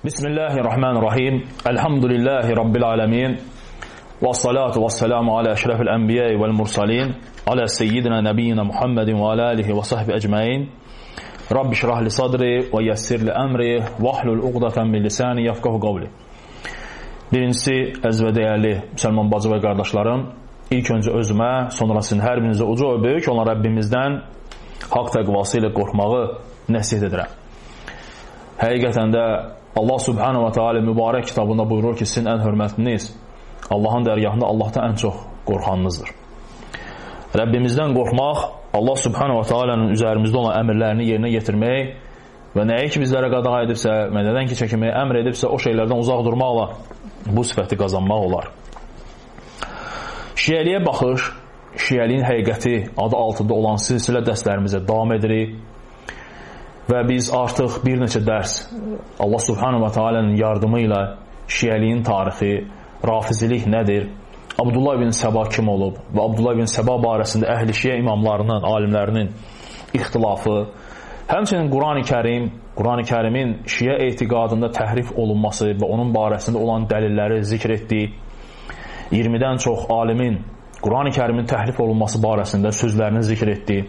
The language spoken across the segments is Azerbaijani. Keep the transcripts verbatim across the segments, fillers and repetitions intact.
Bismillahirrahmanirrahim. Elhamdülillahi Rabbil alemin. Ve salatu ve selamu ala eşrefil enbiyayı vel mursalin. Ala seyyidina nebiyyina Muhammedin ve ala alihi ve sahbi ecmain. Rabbi şrahli sadri ve yessirli emri ve ahlul uqdatan min lisani yafqahu qavli. Birincisi, əziz və dəyərli müsəlman bacı və qardaşlarım, ilk öncə özümə, sonrasını hər birinizə uca və böyük olan Rəbbimizdən haqq təqvası ilə qorxmağı nəsihət edirəm. Həqiqətən də Allah Subhanahu wa Ta'ala mübarək kitabında buyurur ki, sizin ən hörmətliniz Allahın dərgahında Allahdan ən çox qorxanınızdır. Rəbbimizdən qorxmaq, Allah Subhanahu wa Ta'ala'nın üzərimizdə olan əmrlərini yerinə yetirmək və nəyə ki bizlərə qadağan edibsə, və nədən ki çəkinməyə əmr edibsə, o şeylərdən uzaq durmaqla bu sifəti qazanmaq olar. Şiəliyə baxış, şiəliyin həqiqəti adı altında olan silsilə dərslərimizə davam edirik. Və biz artıq bir neçə dərs Allah Subhanahu wa Ta'ala'nın yardımı ilə şiəliyin tarixi, rafizilik nədir, Abdullah ibn Səba kim olub və Abdullah ibn Səba barəsində əhl-i şiə imamlarının, alimlərinin ixtilafı, həmçinin Quran-ı Kərim, Quran-ı Kərimin şiə etiqadında təhrif olunması və onun barəsində olan dəlilləri zikr etdi. iyirmidən çox alimin Quran-ı Kərimin təhrif olunması barəsində sözlərini zikr etdi.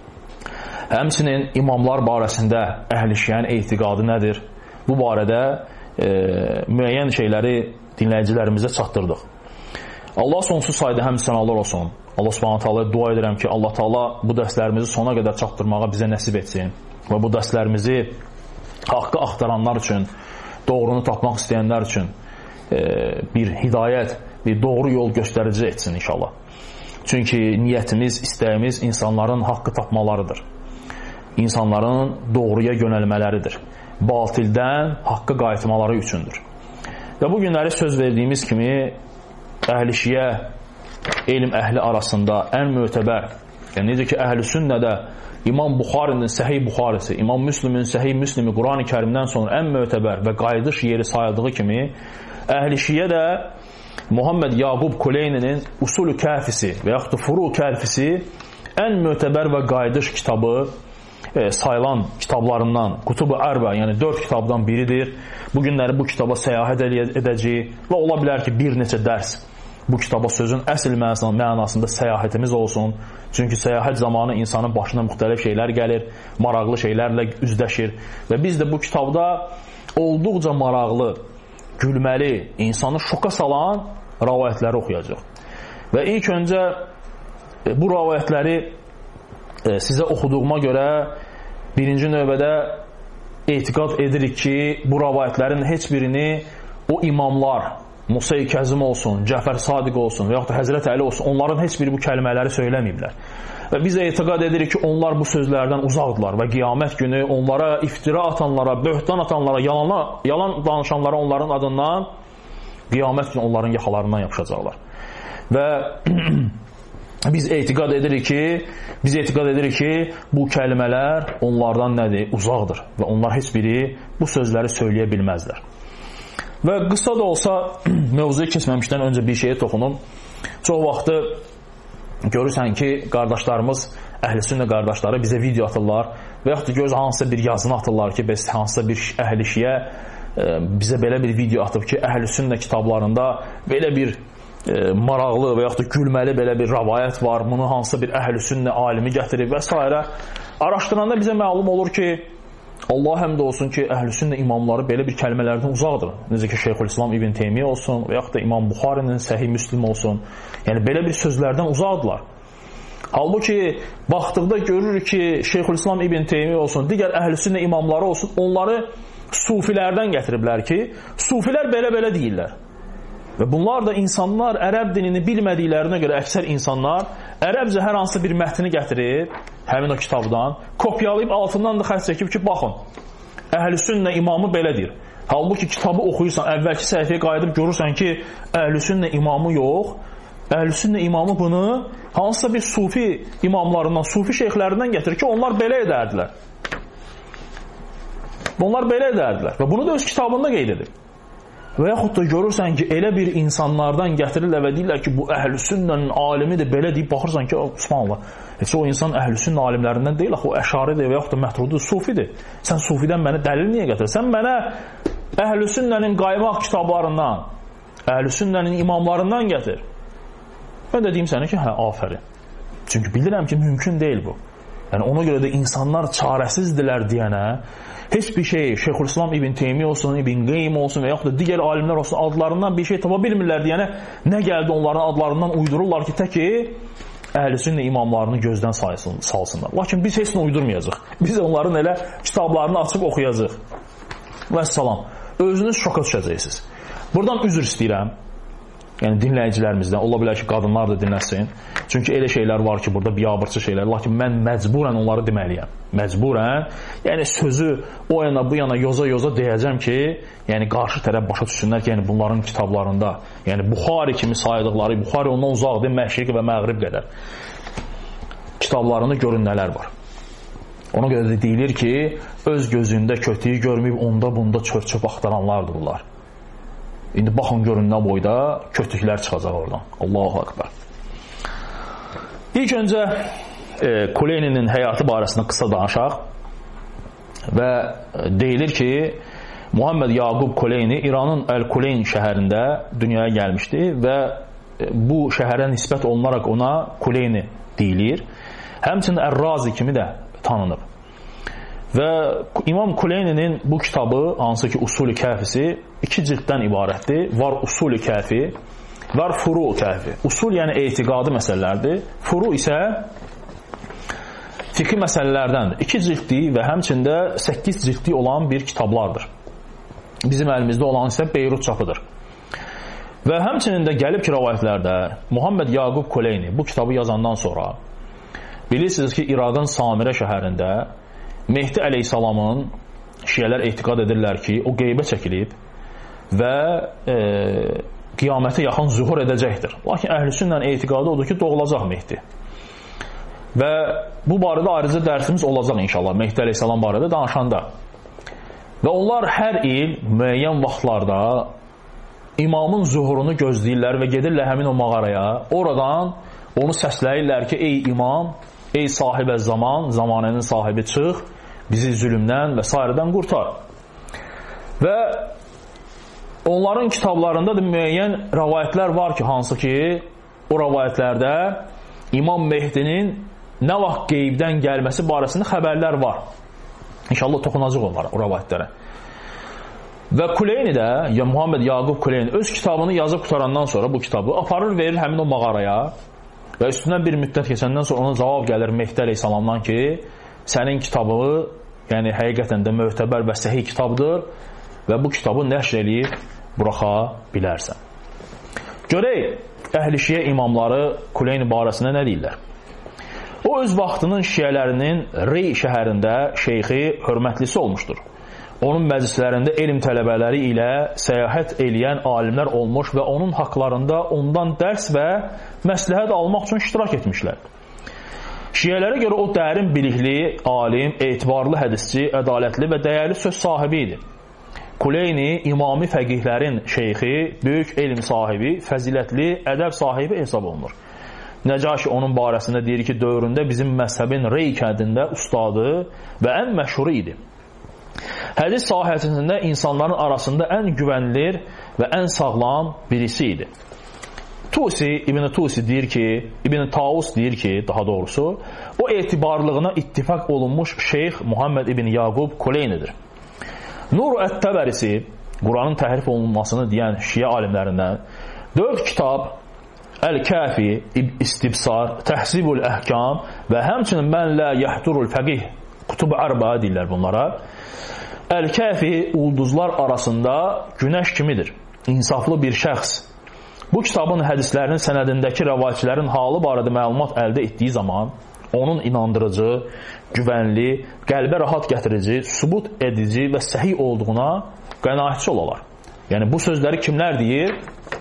Həmçinin imamlar barəsində əhl-i şiənin etiqadı nədir? Bu barədə e, müəyyən şeyləri dinləyicilərimizə çatdırdıq. Allah sonsuz sayda həmd sənalar olsun. Allah Subhanahu Taala'ya dua edirəm ki, Allah Taala bu dərslərimizi sona qədər çatdırmağa bizə nəsib etsin və bu dərslərimizi haqqı axtaranlar üçün, doğrunu tapmaq istəyənlər üçün e, bir hidayət, bir doğru yol göstərici etsin inşallah. Çünki niyyətimiz, istəyimiz insanların haqqı tapmalarıdır. İnsanların doğruya yönəlmələridir. Batildən haqqa qayıtmaları üçündür. Və bu günləri söz verdiyimiz kimi əhl-i şiə, elm əhli arasında ən mötəbər, yəni necə ki əhl-i sünnədə İmam Buxarinin Səhih Buxarisi, İmam Müslimin Səhih Müslimi Quran-ı Kərimdən sonra ən mötəbər və qayıdış yeri sayıldığı kimi, əhl-i şiə də Muhammed Yaqub Kuleyninin Usul-ü Kafisi və yaxud da Furu Kafisi ən mötəbər və qayıdış kitabı e, sayılan kitablarından, Kutub-ı Ərba, yəni dörd kitabdan biridir. Bu günləri bu kitaba səyahət edəcəyik və ola bilər ki, bir neçə dərs bu kitaba sözün əsl mənasında səyahətimiz olsun. Çünki səyahət zamanı insanın başına müxtəlif şeylər gəlir, maraqlı şeylərlə üzləşir və biz də bu kitabda olduqca maraqlı, gülməli, insanı şoka salan rəvayətləri oxuyacaq. Və ilk öncə bu rəvayətləri sizə oxuduğuma görə birinci növbədə etiqad edirik ki, bu rəvayətlərin heç birini o imamlar, Musa-i Kəzim olsun, Cəfər Sadiq olsun və yaxud da Həzrət Əli olsun, onların heç biri bu kəlmələri söyləməyiblər. Və biz etiqad edirik ki, onlar bu sözlərdən uzaqdılar və qiyamət günü onlara iftira atanlara, böhtan atanlara, yalanla, yalan danışanlara onların adından qiyamət günü onların yaxalarından yapışacaqlar. Və biz etiqad edirik ki, biz etiqad edirik ki, bu kəlmələr onlardan nədir? Uzaqdır və onlar heç biri bu sözləri söyləyə bilməzlər. Və qısa da olsa, mövzuya keçməmişdən öncə bir şeyə toxunum. Çox vaxtı görürsən ki, qardaşlarımız, əhl-i sünnə qardaşları bizə video atırlar və yaxud da görürsən hansısa bir yazını atırlar ki, bəs hansısa bir əhl-i şiə bizə belə bir video atıb ki, əhl-i sünnə kitablarında belə bir e, maraqlı və yaxud da gülməli belə bir rəvayət var, bunu hansısa bir əhl-i sünnə alimi gətirib və s. Araşdıranda bizə məlum olur ki, Allah həmd olsun ki, əhl-i sünnə imamları belə bir kəlmələrdən uzaqdır. Necə ki, Şeyxülislam İbn Teymiyyə olsun və yaxud da İmam Buxarinin Səhih Müslim olsun. Yəni, belə bir sözlərdən uzaqdırlar. Halbuki, baxdıqda görürük ki, Şeyxülislam İbn Teymiyyə olsun, digər əhl-i sünnə imamları olsun, onları sufilərdən gətiriblər ki, sufilər belə-belə deyirlər. Və bunlar da insanlar ərəb dilini bilmədiklərinə görə əksər insanlar ərəbcə hər hansı bir mətni gətirib, həmin o kitabdan, kopyalayıb altından da xətt çəkib ki, baxın, əhl-i sünnə imamı belə deyir. Halbuki kitabı oxuyursan, əvvəlki səhifəyə qayıdıb görürsən ki, əhl-i sünnə imamı yox, əhl-i sünnə imamı bunu hansısa bir sufi imamlarından, sufi şeyxlərindən gətirir ki, onlar belə edərdilər. Onlar belə edərdilər və bunu da öz kitabında qeyd edir. Və yaxud da görürsən ki, elə bir insanlardan gətirirlər və deyirlər ki, bu əhl-i sünnənin alimidir, belə deyib baxırsan ki, subhanallah, heç o insan əhl-i sünnə alimlərindən deyil, axı o əşaridir və yaxud da məhrudur, sufidir. Sən sufidən mənə dəlil niyə gətirir? Sən mənə Əhl-i Sünnənin qaymaq kitablarından, Əhl-i Sünnənin imamlarından gətir. Mən də deyim sənə ki, hə, afərin. Çünki bilirəm ki, mümkün deyil bu. Yəni, ona görə də insanlar çarəsizdilər deyənə, heç bir şey, Şeyxülislam İbn Teymiyyə olsun, İbn Qeym olsun və yaxud da digər alimlər olsun, adlarından bir şey tapa bilmirlər deyənə, nə gəldi onların adlarından uydururlar ki, tək ki, Əhl-i Sünnə imamlarını gözdən saysın, salsınlar. Lakin biz heç nə uydurmayacaq. Biz onların elə kitablarını açıb oxuyacaq. Vəssalam. Özünüz şoka düşəcəksiniz. Buradan üzr istəyirəm. Yəni dinləyicilərimizdən, ola bilər ki, qadınlar da dinləsin. Çünki elə şeylər var ki, burada biabırçı şeylər. Lakin mən məcburən onları deməliyəm. Məcburən, yəni sözü o yana bu yana yoza-yoza deyəcəm ki, yəni qarşı tərəf başa düşsünlər ki, yəni bunların kitablarında, yəni Buxari kimi saydıqları, Buxari ondan uzaqdır, Məşriq və Məğrib qədər kitablarını görün nələr var. Ona görə də deyilir ki, öz gözündə kötüyü görməyib onda bunda çör-çöp axtaranlardır bunlar. İndi baxın görün nə boyda kötüklər çıxacaq oradan. Allahu Akbar. İlk öncə e, Kuleyninin həyatı barəsində qısa danışaq və deyilir ki, Muhammed Yaqub Kuleyni İranın Əl-Kuleyn şəhərində dünyaya gəlmişdi və bu şəhərə nisbət olunaraq ona Kuleyni deyilir. Həmçinin Ər-Razi kimi də tanınıb. Və İmam Kuleyninin bu kitabı, hansı ki Usul-i Kəfisi, iki cilddən ibarətdir. Var Usul-i Kəfi, var Furu Kəfi. Usul yəni etiqadi məsələlərdir. Furu isə fiqhi məsələlərdəndir. İki cildli və həmçində səkkiz cildli olan bir kitablardır. Bizim əlimizdə olan isə Beyrut çapıdır. Və həmçinin də gəlib ki, rəvayətlərdə Muhammed Yaqub Kuleyni bu kitabı yazandan sonra bilirsiniz ki, İraqın Samirə şəhərində Mehdi əleyhissalamın şiyələr etiqad edirlər ki, o qeybə çəkilib və e, qiyamətə yaxın zuhur edəcəkdir. Lakin Əhl-i Sünnənin etiqadı odur ki, doğulacaq Mehdi. Və bu barədə ayrıca dərsimiz olacaq inşallah Mehdi əleyhissalam barədə danışanda. Və onlar hər il müəyyən vaxtlarda imamın zuhurunu gözləyirlər və gedirlər həmin o mağaraya. Oradan onu səsləyirlər ki, ey imam, ey sahibə zaman, zamanənin sahibi çıx, bizi zülmdən və sairədən qurtar. Və onların kitablarında da müəyyən rəvayətlər var ki, hansı ki, o rəvayətlərdə İmam Mehdinin nə vaxt qeybdən gəlməsi barəsində xəbərlər var. İnşallah toxunacaq onlara, o rəvayətlərə. Və Kuleyni də, ya Muhammed Yaqub Kuleyni öz kitabını yazıb qutarandan sonra bu kitabı aparır, verir həmin o mağaraya və üstündən bir müddət keçəndən sonra ona cavab gəlir Mehdi əleyhissalamdan ki, sənin kitabı, yəni həqiqətən də möhtəbər və səhih kitabdır və bu kitabı nəşr eləyib buraxa bilərsən. Görək, əhl-i şiə imamları Kuleyni barəsində nə deyirlər? O öz vaxtının şiələrinin Rey şəhərində şeyxi hörmətlisi olmuşdur. Onun məclislərində elm tələbələri ilə səyahət eləyən alimlər olmuş və onun haqlarında ondan dərs və məsləhət almaq üçün iştirak etmişlər. Şiələrə görə o dərin bilikli, alim, etibarlı hədisçi, ədalətli və dəyərli söz sahibi idi. Kuleyni imami fəqihlərin şeyxi, böyük elm sahibi, fəzilətli, ədəb sahibi hesab olunur. Nəcaşi onun barəsində deyir ki, dövründə bizim məzhəbin Rey kəndində ustadı və ən məşhuru idi. Hədis sahəsində insanların arasında ən güvənilir və ən sağlam birisi idi. Tusi, İbn Tusi deyir ki, İbn Taus deyir ki, daha doğrusu, o etibarlığına ittifak olunmuş Şeyx Muhammed İbn Yaqub Kuleynidir. Nur Ət-Təbərisi, Quranın təhrif olunmasını deyən şiə alimlərindən, dörd kitab, Əl-Kəfi, İstibsar, Təhzibul Əhkam və həmçinin Mən Lə Yəhdurul Fəqih, Qutub Ərba deyirlər bunlara. Əl-Kəfi ulduzlar arasında günəş kimidir, insaflı bir şəxs. Bu kitabın hədislərinin sənədindəki rəvayətçilərin halı barədə məlumat əldə etdiyi zaman onun inandırıcı, güvənli, qəlbə rahat gətirici, sübut edici və səhih olduğuna qənaətçi olarlar. Yəni bu sözləri kimlər deyir?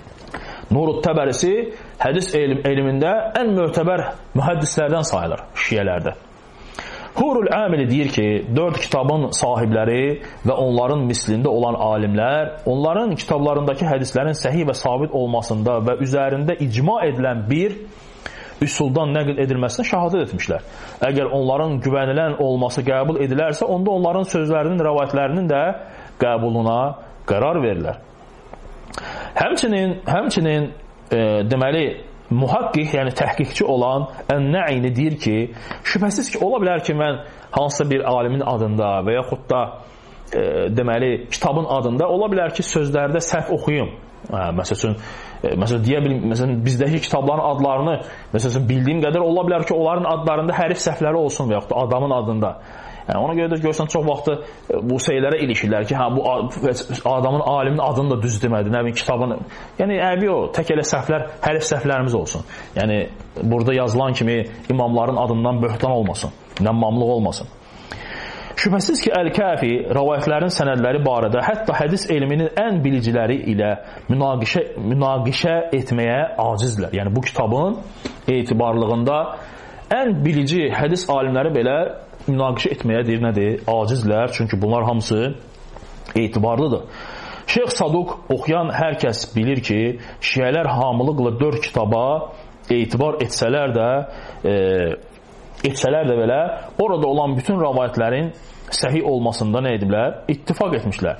Nur Ət-Təbərisi hədis elm, elmində ən möhtəbər mühəddislərdən sayılır şiələrdə. Hurul Amili deyir ki, dörd kitabın sahibləri və onların mislində olan alimlər, onların kitablarındakı hədislərin səhih və sabit olmasında və üzərində icma edilən bir üsuldan nəql edilməsinə şahadət etmişlər. Əgər onların güvənilən olması qəbul edilərsə, onda onların sözlərinin, rəvayətlərinin də qəbuluna qərar verirlər. Həmçinin, həmçinin e, deməli, mühaqqiq, yəni təhqiqçi olan Ən-Nə'ini deyir ki, şübhəsiz ki, ola bilər ki, mən hansısa bir alimin adında və yaxud da e, deməli, kitabın adında ola bilər ki, sözlərdə səhv oxuyum. Hə, məsəl üçün, e, məsəl deyə bilim, məsələn, bizdəki kitabların adlarını, məsəl üçün, bildiyim qədər ola bilər ki, onların adlarında hərf səhvləri olsun və yaxud da adamın adında. Yəni, ona görə də görsən, çox vaxtı bu şeylərə ilişirlər ki, hə, bu adamın, alimin adını da düz demədi, nə bilin, kitabını. Yəni, əbi o, tək elə səhvlər, hərf səhvlərimiz olsun. Yəni, burada yazılan kimi imamların adından böhtan olmasın, nəmmamlıq olmasın. Şübhəsiz ki, Əl-Kəfi rəvayətlərin sənədləri barədə hətta hədis elminin ən biliciləri ilə münaqişə, münaqişə etməyə acizlər. Yəni, bu kitabın etibarlığında ən bilici hədis alimləri belə münaqişə etməyə deyir, nədir? Acizlər, çünki bunlar hamısı etibarlıdır. Şeyx Saduq oxuyan hər kəs bilir ki, şiələr hamılıqla dörd kitaba etibar etsələr də, e, etsələr də belə, orada olan bütün rəvayətlərin səhih olmasında nə ediblər? İttifaq etmişlər.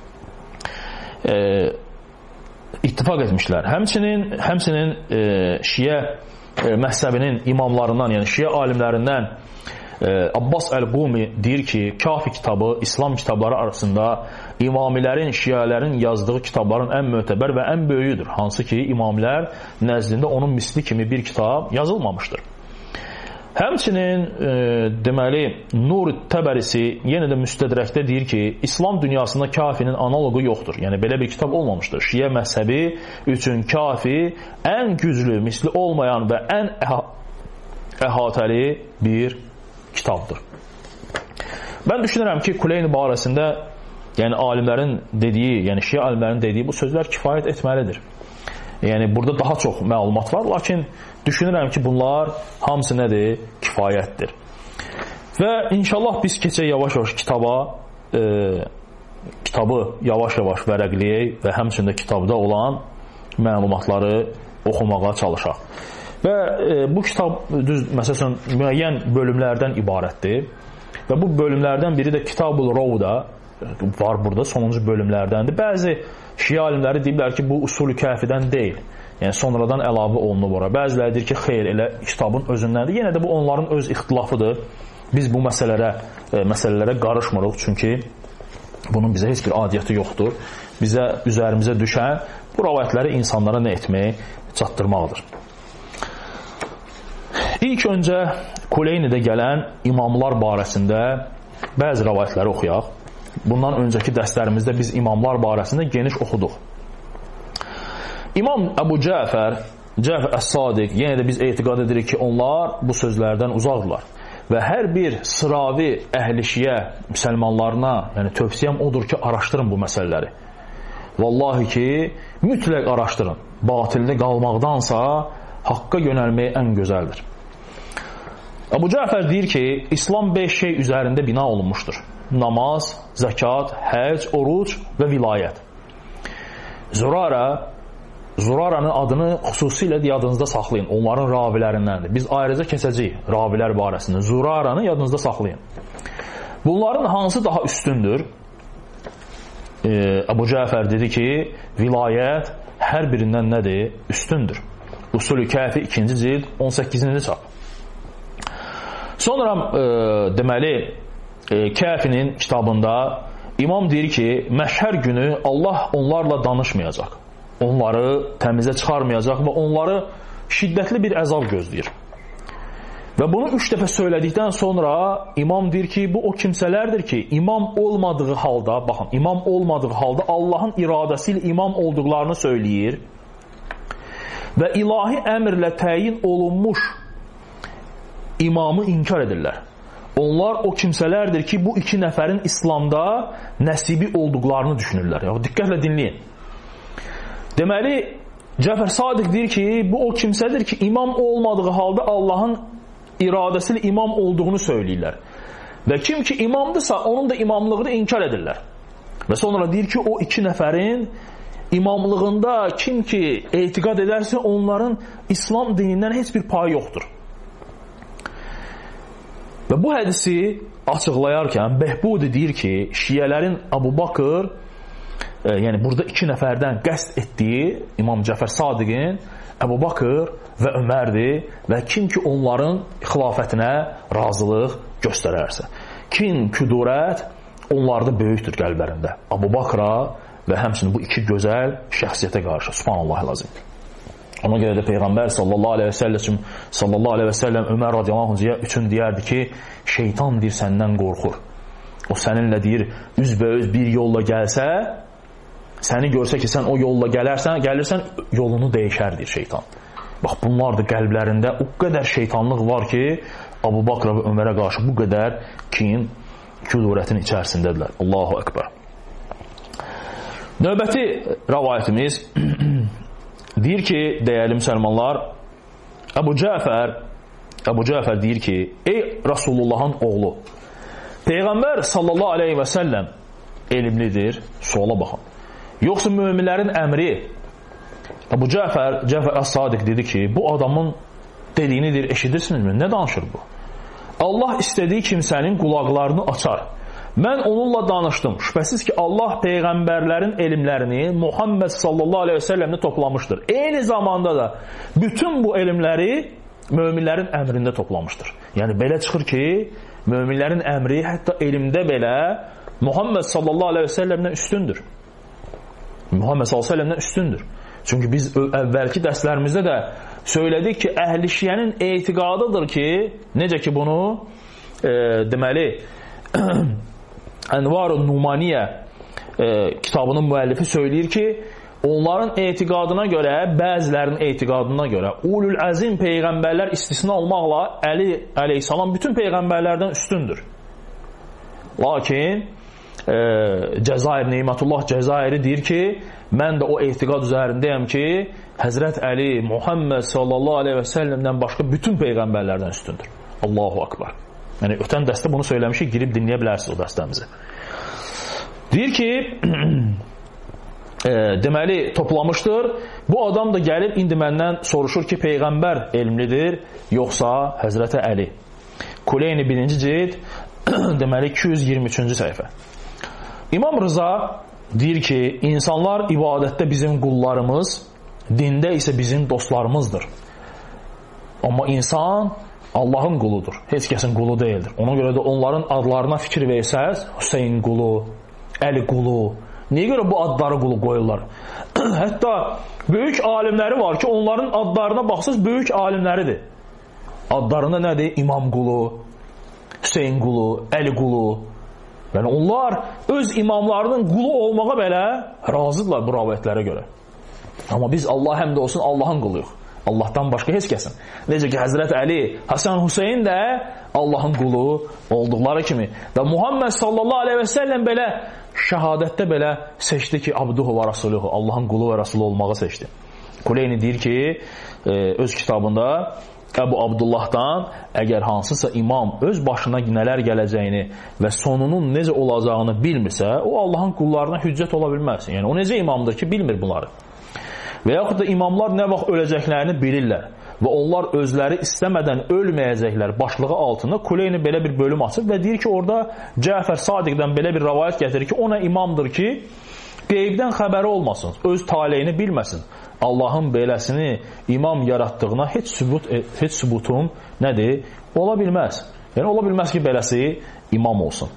E, ittifaq etmişlər. Həmçinin, həmçinin e, şiə e, məhzəbinin imamlarından, yəni şiə alimlərindən Abbas Əl-Qumi deyir ki, Kafi kitabı İslam kitabları arasında imamilərin, şiələrin yazdığı kitabların ən mötəbər və ən böyüdür. Hansı ki, imamilər nəzdində onun misli kimi bir kitab yazılmamışdır. Həmçinin e, deməli, Nur Təbərisi yenə də müstədrəkdə deyir ki, İslam dünyasında Kafinin analogu yoxdur. Yəni, belə bir kitab olmamışdır. Şiə məzhəbi üçün Kafi ən güclü, misli olmayan və ən əha əhatəli bir kitabdır. Mən düşünürəm ki, Kuleyni barəsində, yəni alimlərin dediyi, yəni şiə alimlərin dediyi bu sözlər kifayət etməlidir. Yəni, burada daha çox məlumat var, lakin düşünürəm ki, bunlar hamısı nədir? Kifayətdir. Və inşallah biz keçək yavaş-yavaş kitaba, e, kitabı yavaş-yavaş vərəqləyək və həmçində kitabda olan məlumatları oxumağa çalışaq. Və e, bu kitab düz, məsələn, müəyyən bölümlərdən ibarətdir. Və bu bölümlərdən biri də Kitab-ül Rovda var burada, sonuncu bölümlərdəndir. Bəzi şiə alimləri deyirlər ki, bu Usul-ü Kəfidən deyil. Yəni, sonradan əlavə olunub ora. Bəziləri deyir ki, xeyr, elə kitabın özündəndir. Yenə də bu onların öz ixtilafıdır. Biz bu məsələlərə, e, məsələlərə qarışmırıq, çünki bunun bizə heç bir adiyyəti yoxdur. Bizə, üzərimizə düşən bu rəvayətləri insanlara nə etmək? Çatdırmaqdır. İlk öncə Kuleynidə gələn imamlar barəsində bəzi rəvayətləri oxuyaq. Bundan öncəki dərslərimizdə biz imamlar barəsində geniş oxuduq. İmam Əbu Cəfər, Cəfər Əs-Sadiq, yenə də biz etiqad edirik ki, onlar bu sözlərdən uzaqdırlar. Və hər bir sıravi əhl-i şiə müsəlmanlarına, yəni tövsiyəm odur ki, araşdırın bu məsələləri. Vallahi ki, mütləq araşdırın. Batildə qalmaqdansa haqqa yönəlmək ən gözəldir. Əbu Cəfər deyir ki, İslam beş şey üzərində bina olunmuşdur. Namaz, zəkat, həc, oruc və vilayət. Zurara, Zuraranın adını xüsusilə yadınızda saxlayın. Onların ravilərindəndir. Biz ayrıca keçəcəyik ravilər barəsində. Zuraranı yadınızda saxlayın. Bunların hansı daha üstündür? Ee, Əbu Cəfər dedi ki, vilayət hər birindən nədir? Üstündür. Usul-ü Kəfi ikinci cild on səkkizinci çap. Sonra e, deməli e, Kəfinin kitabında imam deyir ki, məhşər günü Allah onlarla danışmayacaq. Onları təmizə çıxarmayacaq və onları şiddətli bir əzab gözləyir. Və bunu üç dəfə söylədikdən sonra imam deyir ki, bu o kimsələrdir ki, imam olmadığı halda, baxın, imam olmadığı halda Allahın iradəsi ilə imam olduqlarını söyləyir və ilahi əmrlə təyin olunmuş imamı inkar edirlər. Onlar o kimsələrdir ki, bu iki nəfərin İslamda nəsibi olduqlarını düşünürlər. Ya, diqqətlə dinləyin. Deməli, Cəfər Sadiq deyir ki, bu o kimsədir ki, imam olmadığı halda Allahın iradəsi ilə imam olduğunu söyləyirlər. Və kim ki imamdırsa, onun da imamlığını inkar edirlər. Və sonra deyir ki, o iki nəfərin imamlığında kim ki etiqad edərsə, onların İslam dinindən heç bir payı yoxdur. Və bu hədisi açıqlayarkən Behbudi deyir ki, şiələrin Əbu Bakır e, yəni burada iki nəfərdən qəsd etdiyi İmam Cəfər Sadiqin Əbu Bakır və Ömərdir və kim ki onların xilafətinə razılıq göstərərsə. Kin, küdurət onlarda böyükdür qəlblərində. Əbu Bakıra və həmçinin bu iki gözəl şəxsiyyətə qarşı. Subhanallah lazım. Ona görə də Peyğəmbər sallallahu aleyhi və səlləm sallallahu aleyhi və səlləm Ömər radiyallahu anh üçün deyərdi ki, şeytan deyir səndən qorxur. O səninlə deyir üzbəüz bir yolla gəlsə, səni görsə ki, sən o yolla gələrsən, gəlirsən, yolunu dəyişər deyir şeytan. Bax, bunlar da qəlblərində o qədər şeytanlıq var ki, Əbu Bakr və Ömərə qarşı bu qədər kin, küdurətin içərisindədirlər. Allahu Ekber. Növbəti rəvayətimiz deyir ki, dəyərli müsəlmanlar, Əbu Cəfər Əbu Cəfər deyir ki, ey Rasulullahın oğlu, Peyğəmbər sallallahu aleyhi və səlləm elmlidir, suala baxın. Yoxsa möminlərin əmri? Əbu Cəfər, Cəfər Əs-Sadiq dedi ki, bu adamın dediyini deyir, eşidirsinizmi? Nə danışır bu? Allah istədiyi kimsənin qulaqlarını açar. Mən onunla danışdım. Şübhəsiz ki, Allah Peyğəmbərlərin elmlərini Muhammed sallallahu aleyhi və səlləmdə toplamışdır. Eyni zamanda da bütün bu elmləri möminlərin əmrində toplamışdır. Yəni, belə çıxır ki, möminlərin əmri hətta elmdə belə Muhammed sallallahu aleyhi və səlləmdən üstündür. Muhammed sallallahu aleyhi və səlləmdən üstündür. Çünki biz əvvəlki dərslərimizdə də söylədik ki, əhl-i şiənin etiqadıdır ki, necə ki bunu e, deməli Ənvar-ı Numaniyə e, kitabının müəllifi söyləyir ki, onların etiqadına görə, bəzilərinin etiqadına görə ulul əzim peyğəmbərlər istisna olmaqla Əli əleyhissalam bütün peyğəmbərlərdən üstündür. Lakin e, Cəzair, Neymətullah Cəzairi deyir ki, mən də o etiqad üzərindəyəm ki, Həzrət Əli Muhammed sallallahu aleyhi və səlləmdən başqa bütün peyğəmbərlərdən üstündür. Allahu Akbar. Yəni, ötən dəstə bunu söyləmişik, girib dinləyə bilərsiniz o dəstəmizi. Deyir ki, e, deməli, toplamışdır. Bu adam da gəlib, indi məndən soruşur ki, Peyğəmbər elmlidir, yoxsa Həzrəti Əli. Kuleyni birinci cild, deməli, iki yüz iyirmi üçüncü səhifə. İmam Rıza deyir ki, insanlar ibadətdə bizim qullarımız, dində isə bizim dostlarımızdır. Amma insan Allahın quludur. Heç kəsin qulu deyildir. Ona görə də onların adlarına fikir versəz, Hüseyin qulu, Əli qulu, niyə görə bu adları qulu qoyurlar? Hətta böyük alimləri var ki, onların adlarına baxsız böyük alimləridir. Adlarında nədir? İmam qulu, Hüseyin qulu, Əli qulu. Yəni onlar öz imamlarının qulu olmağa belə razıdırlar bu rəvayətlərə görə. Amma biz Allah həmd olsun Allahın quluyuq. Allahdan başqa heç kəsin. Necə ki, Həzrət Əli, Həsən Hüseyin də Allahın qulu olduqları kimi. Və Muhammed sallallahu aleyhi və səlləm belə şəhadətdə belə seçdi ki, abduhu və rasuluhu, Allahın qulu və rasulu olmağı seçdi. Kuleyni deyir ki, öz kitabında Əbu Abdullahdan əgər hansısa imam öz başına nələr gələcəyini və sonunun necə olacağını bilmirsə, o Allahın qullarına hüccət ola bilməz. Yəni, o necə imamdır ki, bilmir bunları. Və yaxud da imamlar nə vaxt öləcəklərini bilirlər və onlar özləri istəmədən ölməyəcəklər başlığı altında Kuleyni belə bir bölüm açır və deyir ki, orada Cəfər Sadiqdən belə bir rəvayət gətirir ki, ona imamdır ki, qeybdən xəbəri olmasın, öz taleyini bilməsin. Allahın beləsini imam yaratdığına heç sübut, heç sübutun nədir? Ola bilməz. Yəni, ola bilməz ki, beləsi imam olsun.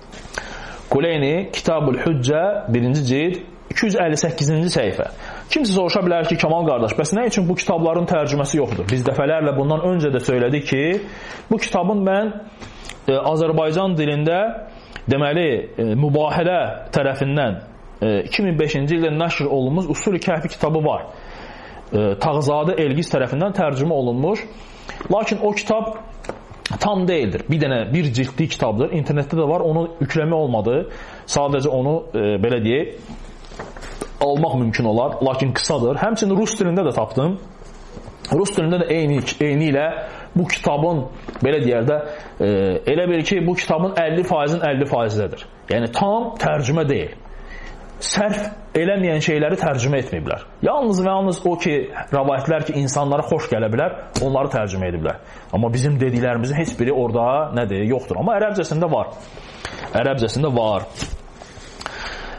Kuleyni, Kitab-ül Hüccə, birinci cild, iki yüz əlli səkkizinci səhifə. Kimsə soruşa bilər ki, Kamal qardaş, bəs nə üçün bu kitabların tərcüməsi yoxdur? Biz dəfələrlə bundan öncə də söylədik ki, bu kitabın mən e, Azərbaycan dilində deməli, e, mübahilə tərəfindən e, iki min beşinci ildə nəşr olunmuş Usul-i Kəhfi kitabı var. E, Tağzadə Elgiz tərəfindən tərcümə olunmuş. Lakin o kitab tam deyildir. Bir dənə bir cildli kitabdır. İnternetdə də var. Onu yükləmə olmadı. Sadəcə onu e, belə deyək, almaq mümkün olar, lakin qısadır. Həmçinin rus dilində də tapdım. Rus dilində də eyni, eyni ilə bu kitabın, belə deyər də, e, elə bil ki, bu kitabın əlli faizin əlli faizlədir. Yəni, tam tərcümə deyil. Sərf eləməyən şeyləri tərcümə etməyiblər. Yalnız və yalnız o ki, rəvayətlər ki, insanlara xoş gələ bilər, onları tərcümə ediblər. Amma bizim dediklərimizin heç biri orada nədir? Yoxdur. Amma ərəbcəsində var. Ərəbcəsində var.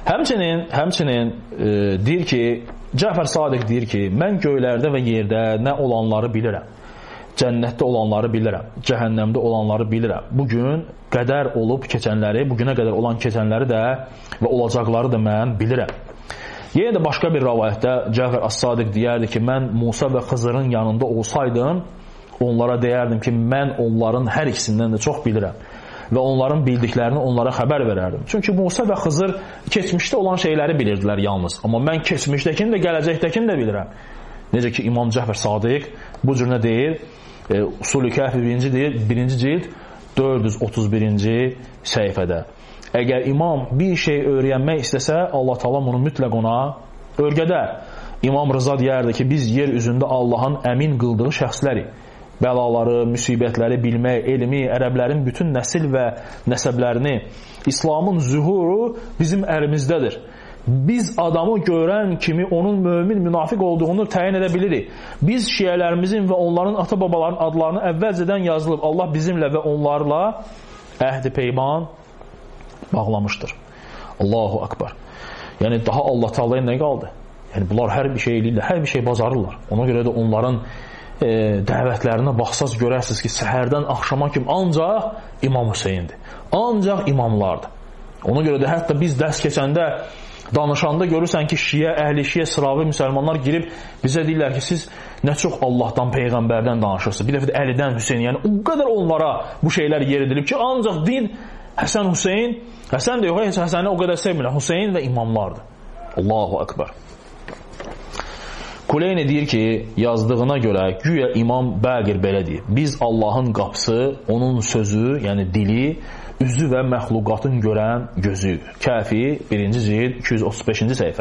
Həmçinin, həmçinin e, deyir ki, Cəfər Sadiq deyir ki, mən göylərdə və yerdə nə olanları bilirəm. Cənnətdə olanları bilirəm. Cəhənnəmdə olanları bilirəm. Bugün qədər olub keçənləri, bugünə qədər olan keçənləri də və olacaqları da mən bilirəm. Yenə də başqa bir rəvayətdə Cəfər As-Sadiq deyərdi ki, mən Musa və Xızırın yanında olsaydım, onlara deyərdim ki, mən onların hər ikisindən də çox bilirəm. Və onların bildiklərini onlara xəbər verərdim. Çünki Musa və Xızır keçmişdə olan şeyləri bilirdilər yalnız. Amma mən keçmişdəkini də, gələcəkdəkini də bilirəm. Necə ki, İmam Cəfər Sadiq bu cür nə deyir? E, Usul-i Kəhfi birinci, deyir, birinci cild dörd yüz otuz birinci səhifədə. Əgər imam bir şey öyrənmək istəsə, Allah Taala bunu mütləq ona öyrədər. İmam Rıza deyərdi ki, biz yer üzündə Allahın əmin qıldığı şəxsləri, bəlaları, müsibətləri bilmək, elmi, ərəblərin bütün nəsil və nəsəblərini, İslamın zühuru bizim əlimizdədir. Biz adamı görən kimi onun mömin, münafiq olduğunu təyin edə bilirik. Biz şiələrimizin və onların ata-babaların adlarını əvvəlcədən yazılıb. Allah bizimlə və onlarla əhd-i peyman bağlamışdır. Allahu Akbar. Yəni daha Allah Taala'ya nə qaldı? Yəni bunlar hər bir şey eləyirlər, hər bir şey bacarırlar. Ona görə də onların E, dəvətlərinə baxsaz görərsiniz ki, səhərdən axşama kimi ancaq İmam Hüseyndir. Ancaq imamlardır. Ona görə də hətta biz dərs keçəndə, danışanda görürsən ki, şiə, əhli şiə, sıravi müsəlmanlar girib bizə deyirlər ki, siz nə çox Allahdan, Peyğəmbərdən danışırsınız. Bir dəfə də Əlidən, Hüseyn, yəni o qədər onlara bu şeylər yeridilib ki, ancaq din Həsən Hüseyn, Həsən də yox, heç Həsəni o qədər sevmirlər, Hüseyn və imamlardır. Allahu Akbar. Kuleyni deyir ki, yazdığına görə güya İmam Bəqir belə deyir. Biz Allahın qapısı, onun sözü, yəni dili, üzü və məxluqatın görən gözü. Kəfi, birinci cild, iki yüz otuz beşinci səhifə.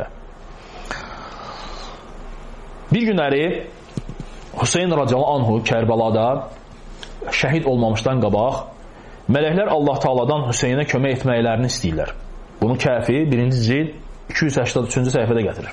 Bir günləri Hüseyn radiyallahu anhu Kərbəlada şəhid olmamışdan qabaq mələklər Allah Taala'dan Hüseynə kömək etməklərini istəyirlər. Bunu Kəfi, birinci cild, iki yüz səksən üçüncü səhifədə gətirir.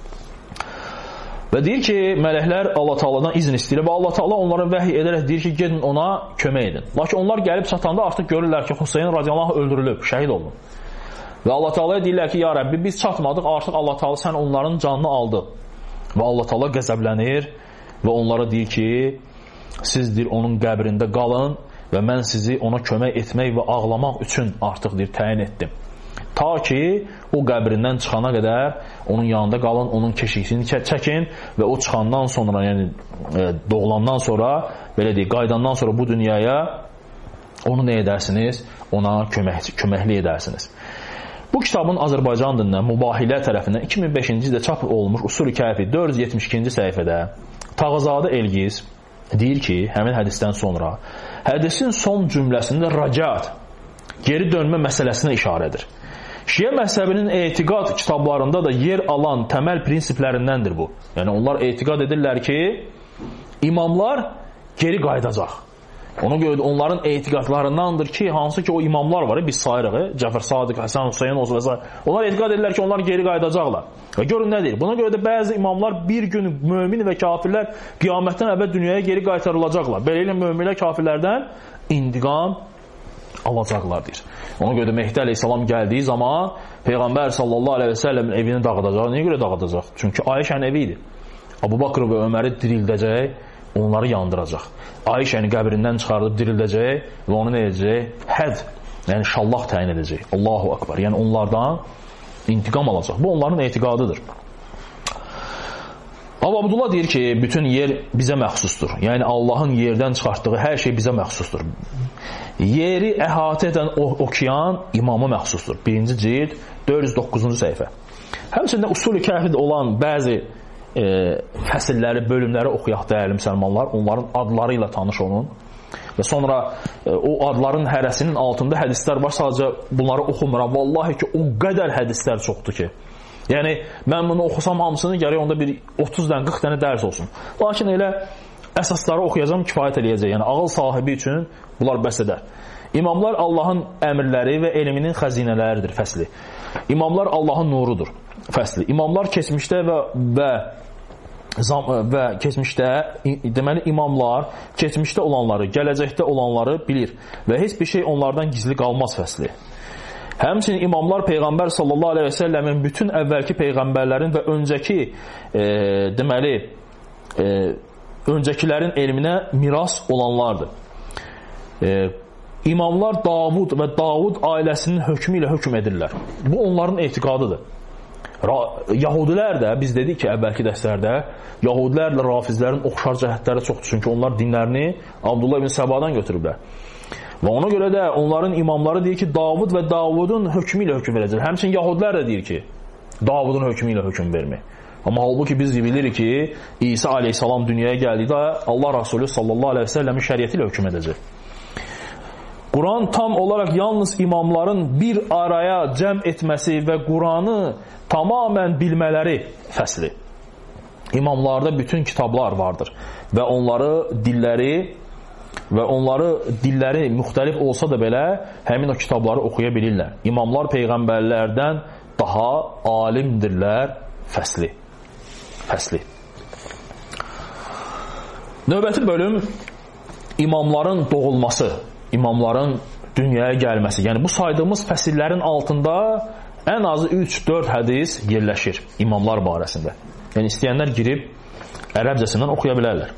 Və deyir ki, mələklər Allah Taala'dan izin istəyir və Allah Taala onlara vəhy edərək deyir ki, gedin ona kömək edin. Lakin onlar gəlib çatanda artıq görürlər ki, Hüseyn radiyallahu anh öldürülüb, şəhid olunub. Və Allah Taala'ya deyirlər ki, ya Rəbbi, biz çatmadıq, artıq Allah Taala sən onların canını aldı. Və Allah Taala qəzəblənir və onlara deyir ki, siz deyir onun qəbrində qalın və mən sizi ona kömək etmək və ağlamaq üçün artıq deyir təyin etdim. Ta ki o qəbrindən çıxana qədər onun yanında qalın, onun keşiyini çəkin və o çıxandan sonra, yəni e, doğulandan sonra, belə deyək, qaydandan sonra bu dünyaya onu nə edərsiniz? Ona kömək, köməkli edərsiniz. Bu kitabın Azərbaycan dilində Mübahilə tərəfindən iki min beşinci ildə çap olmuş Usul-i Kəhfi dörd yüz yetmiş ikinci səhifədə Tağızadə Elgiz deyir ki, həmin hədisdən sonra hədisin son cümləsində racat, geri dönmə məsələsinə işarədir. Şiə məzhəbinin etiqad kitablarında da yer alan təməl prinsiplərindəndir bu. Yəni onlar etiqad edirlər ki, imamlar geri qayıdacaq. Ona görə də onların etiqadlarındandır ki, hansı ki o imamlar var, biz sayırıq, Cəfər Sadiq, Həsən Hüseyn olsun və s. Onlar etiqad edirlər ki, onlar geri qayıdacaqlar. Və görün nə deyir? Buna görə də bəzi imamlar bir gün mömin və kafirlər qiyamətdən əvvəl dünyaya geri qaytarılacaqlar. Beləliklə möminlər kafirlərdən intiqam alacaqlar deyir. Ona görə də Mehdi əleyhissalam gəldiyi zaman Peyğəmbər sallallahu aleyhi və səlləmin evini dağıdacaq. Niyə görə dağıdacaq? Çünki Ayşənin evi idi. Abu Bakr və Öməri dirildəcək, onları yandıracaq. Ayşəni qəbrindən çıxardıb dirildəcək və onu nə edəcək? Həd, yəni şallaq təyin edəcək. Allahu Akbar. Yəni onlardan intiqam alacaq. Bu onların etiqadıdır. Abu Abdullah deyir ki, bütün yer bizə məxsusdur. Yəni Allahın yerdən çıxartdığı hər şey bizə məxsusdur. Yeri əhatə edən o okean imama məxsusdur. Birinci cild, dörd yüz doqquzuncu səhifə. Həmçində Usul-i Kəhfidə olan bəzi e, fəsilləri, bölümləri oxuyaq dəyərli müsəlmanlar. Onların adları ilə tanış olun. Və sonra e, o adların hərəsinin altında hədislər var. Sadəcə bunları oxumuram. Vallahi ki, o qədər hədislər çoxdur ki. Yəni, mən bunu oxusam hamısını gərək onda bir otuzdan qırx dənə dərs olsun. Lakin elə əsasları oxuyacam, kifayət eləyəcək. Yəni, ağıl sahibi üçün bunlar bəs edər. İmamlar Allahın əmrləri və elminin xəzinələridir, fəsli. İmamlar Allahın nurudur, fəsli. İmamlar keçmişdə və, və, və keçmişdə, deməli, imamlar keçmişdə olanları, gələcəkdə olanları bilir və heç bir şey onlardan gizli qalmaz, fəsli. Həmçinin imamlar Peyğəmbər sallallahu aleyhi və səlləmin bütün əvvəlki peyğəmbərlərin və öncəki e, deməli e, öncəkilərin elminə miras olanlardır. E, imamlar Davud və Davud ailəsinin hökmü ilə hökm edirlər. Bu onların etiqadıdır. Yahudilər də, biz dedik ki, əvvəlki dərslərdə, Yahudilərlə Rafizlərin oxşar cəhətləri çoxdur. Çünki onlar dinlərini Abdullah ibn Səbadan götürüblər. Və ona görə də onların imamları deyir ki, Davud və Davudun hökmü ilə hökm verəcək. Həmçinin Yahudilər də deyir ki, Davudun hökmü ilə hökm vermək. Amma halbuki biz bilirik ki, İsa aleyhissalam dünyaya gəldikdə Allah Rasulü sallallahu aleyhi və səlləmin şəriəti ilə hökm edəcək. Quran tam olaraq yalnız imamların bir araya cəm etməsi və Quranı tamamən bilmələri fəsli. İmamlarda bütün kitablar vardır və onları dilləri və onları dilləri müxtəlif olsa da belə həmin o kitabları oxuya bilirlər. İmamlar peyğəmbərlərdən daha alimdirlər fəsli. Fəsli. Növbəti bölüm imamların doğulması, imamların dünyaya gəlməsi. Yəni bu saydığımız fəsillərin altında ən azı üç dörd hədis yerləşir imamlar barəsində. Yəni istəyənlər girib ərəbcəsindən oxuya bilərlər.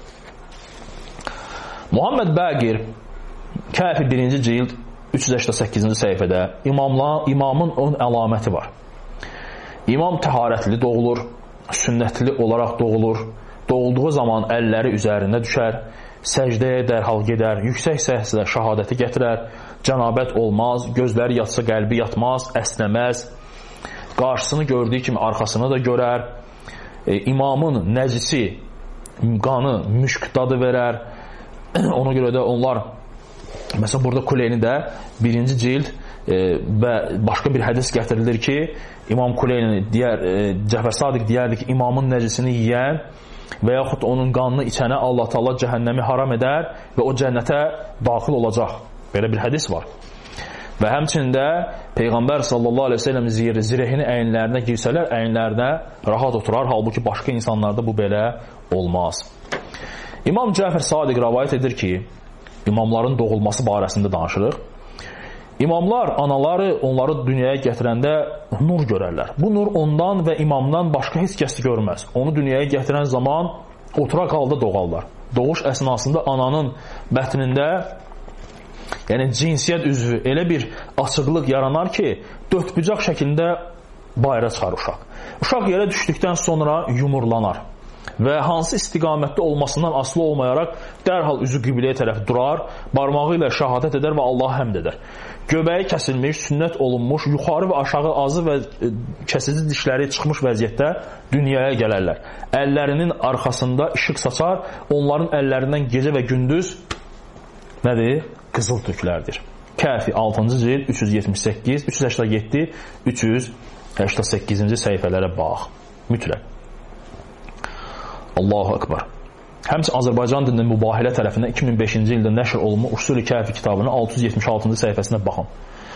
Muhammed Bəqir Kəfi birinci cild üç yüz səksən səkkizinci səhifədə imamla, imamın on əlaməti var. İmam təharətli doğulur, sünnətli olaraq doğulur, doğulduğu zaman əlləri üzərində düşər, səcdəyə dərhal gedər, yüksək səslə şəhadəti gətirər, cənabət olmaz, gözləri yatsa qəlbi yatmaz, əsnəməz, qarşısını gördüyü kimi arxasını da görər, e, imamın nəcisi, qanı, müşk dadı verər. Ona görə də onlar, məsələn burada Kuleyni də birinci cild e, və başqa bir hədis gətirilir ki, İmam Kuleyni deyər, e, Cəfər Sadiq deyərdi ki, imamın nəcisini yiyən və yaxud onun qanını içənə Allah Taala cəhənnəmi haram edər və o cənnətə daxil olacaq. Belə bir hədis var. Və həmçinin də Peyğəmbər sallallahu aleyhi ve sellem zirehini əyinlərinə girsələr, əyinlərinə rahat oturar, halbuki başqa insanlarda bu belə olmaz. İmam Cəfər Sadiq rəvayət edir ki, imamların doğulması barəsində danışırıq. İmamlar, anaları onları dünyaya gətirəndə nur görərlər. Bu nur ondan və imamdan başqa heç kəs görməz. Onu dünyaya gətirən zaman oturaq halda doğarlar. Doğuş əsnasında ananın bətnində, yəni cinsiyyət üzvü elə bir açıqlıq yaranar ki, dördbucaq şəklində bayra çıxar uşaq. Uşaq yerə düşdükdən sonra yumurlanar. Və hansı istiqamətdə olmasından asılı olmayaraq dərhal üzü qibləyə tərəf durar, barmağı ilə şəhadət edər və Allah həmd edər. Göbəyi kəsilmiş, sünnət olunmuş, yuxarı və aşağı azı və kəsici dişləri çıxmış vəziyyətdə dünyaya gələrlər. Əllərinin arxasında işıq saçar, onların əllərindən gecə və gündüz nədir? Qızıl tüklərdir. Kəfi altıncı cild üç yüz yetmiş səkkiz, üç yüz səksən yeddi, üç yüz səksən səkkizinci səhifələrə bax. Mütləq. Allahu Akbar. Həmçinin Azərbaycan dilində mübahilə tərəfindən iki min beşinci ildə nəşr olunmuş Usul-i Kəfi kitabının altı yüz yetmiş altıncı səhifəsinə baxın.